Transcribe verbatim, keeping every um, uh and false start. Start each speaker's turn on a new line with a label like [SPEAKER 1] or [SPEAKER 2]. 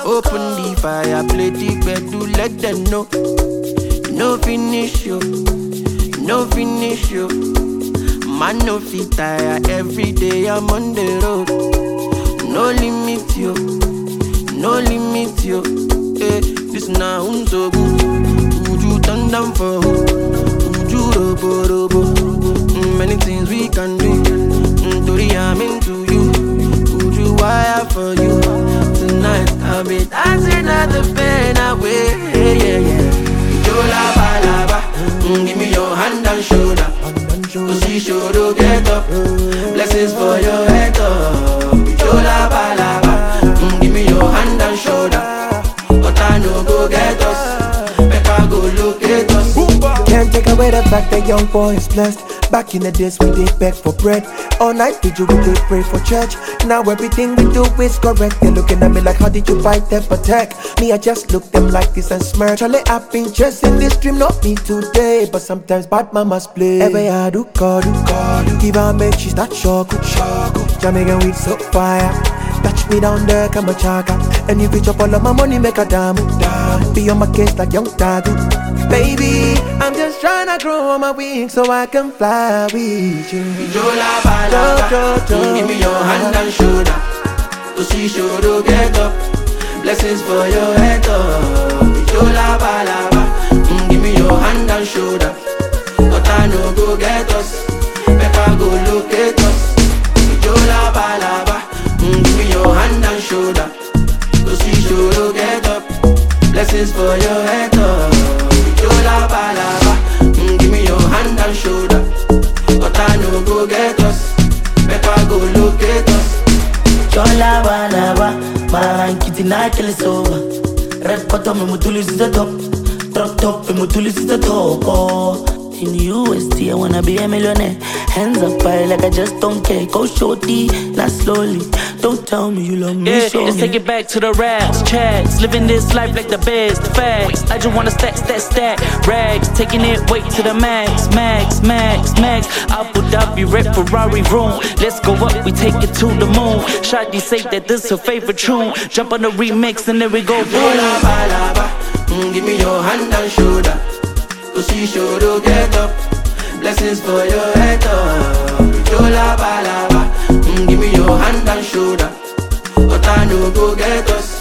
[SPEAKER 1] Open the fire, play the bed, do let them know. No finish you, no finish you. Man no fit tire, every day I'm on the road. No limit you, no limit you. Hey, this now so good. Would you turn down for who? Would you robo robo? Mm, many things we can do. Mm, Tori, I'm into you. Would you wire for you? Tonight I'll be dancing at the pen away. Yeah, yeah, yeah. Jola balaba, mm, give me your hand and shoulder. Cause she sure to get up. Blessings for your head up. Jola balaba, mm, give me your hand and shoulder. But I know go get us. Better go locate us.
[SPEAKER 2] Can't take away the fact that young boy is blessed. Back in the days we did beg for bread. All night did you we did pray for church. Now everything we do is correct. They're looking at me like, how did you fight them protect? Me, I just look them like this and smirch. Charlie, I've been chasing this dream, not me today. But sometimes bad mamas play. Every I do call, do call. Give her make she start shock. Jamaican weed so fire. Touch me down there, come a chaka. And if you chop all of my money, make a damn. Be on my case like young Tagu. Baby, I'm just trying to grow on my wings so I can fly with you.
[SPEAKER 1] Jola balaba, mm, give me your hand and shoulder. Cause she sure to get up. Blessings for your head up. Jola balaba, mm, give me your hand and shoulder. But I know go get us. Better go locate us. Jola balaba, mm, give me your hand and shoulder. Cause she sure to get up. Blessings for your head up. Jola balaba, mm, give me your hand and shoulder. But I know go get us. Better go locate us.
[SPEAKER 3] Jola balaba, man kitty na kill is over. Red bottom me mutuli is the top. Drop top me mutuli is the top. Oh. In U S D, I wanna be a millionaire. Hands up high like I just don't care. Go shorty, not slowly. Don't tell me you love me,
[SPEAKER 4] yeah,
[SPEAKER 3] show
[SPEAKER 4] let's
[SPEAKER 3] me.
[SPEAKER 4] take it back to the raps, checks. Living this life like the best, the facts. I just wanna stack, stack, stack. Rags, taking it way to the max, max, max, max. Abu Dhabi, red Ferrari room. Let's go up, we take it to the moon. Shawty say that this her favorite tune. Jump on the remix and there we go.
[SPEAKER 1] Jola balaba, mm, give me your hand and shoulder. Cause she sure to get up. Blessings for your head up. Jola balaba, mm, give me your hand and shoulder. But I know go get us.